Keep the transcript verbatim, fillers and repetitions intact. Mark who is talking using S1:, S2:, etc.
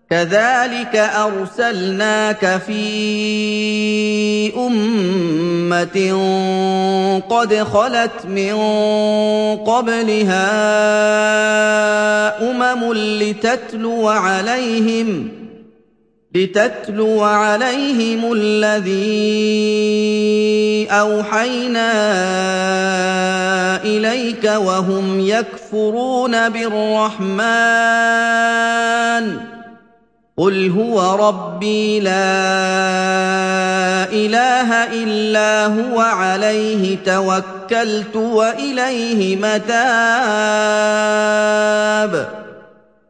S1: كَذَٰلِكَ أَرْسَلْنَاكَ فِي أُمَّةٍ قَدْ خَلَتْ مِن قَبْلِهَا أُمَمٌ لِّتَتْلُوَ عَلَيْهِمْ لِتَتْلُوَ عَلَيْهِمُ الَّذِي أَوْحَيْنَا إِلَيْكَ وَهُمْ يَكْفُرُونَ بِالرَّحْمَٰنِ قُلْ هُوَ رَبِّي لَا إِلَٰهَ إِلَّا هُوَ عَلَيْهِ تَوَكَّلْتُ وَإِلَيْهِ مَتَابِ